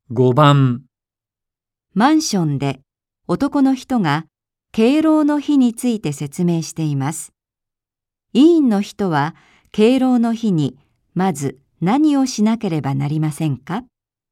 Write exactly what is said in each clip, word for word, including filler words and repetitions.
ごばん、 マンションで男の人が敬老の日について説明しています。委員の人は敬老の日にまず何をしなければなりませんか？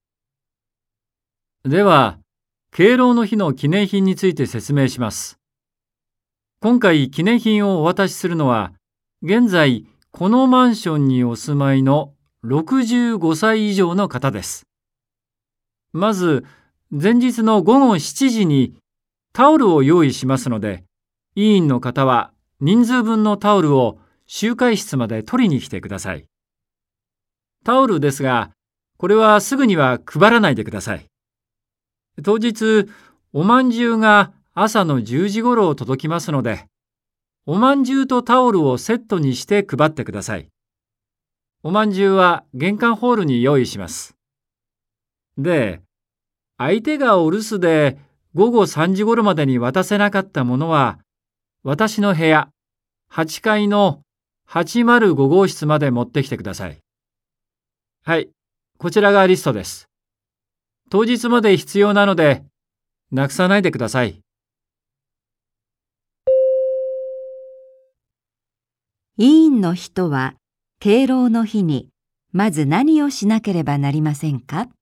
では、敬老の日の記念品について説明します。今回記念品をお渡しするのは、現在このマンションにお住まいのろくじゅうごさい以上の方です。まず、前日のごごしちじにタオルを用意しますので、委員の方は人数分のタオルを集会室まで取りに来てください。タオルですが、これはすぐには配らないでください。当日、おまんじゅうが朝のじゅうじごろ届きますので、おまんじゅうとタオルをセットにして配ってください。おまんじゅうは玄関ホールに用意します。で、相手がお留守でごごさんじごろまでに渡せなかったものは、私の部屋、はちかいのはちまるごごうしつまで持ってきてください。はい、こちらがリストです。当日まで必要なので、なくさないでください。 委員の人は敬老の日にまず何をしなければなりませんか？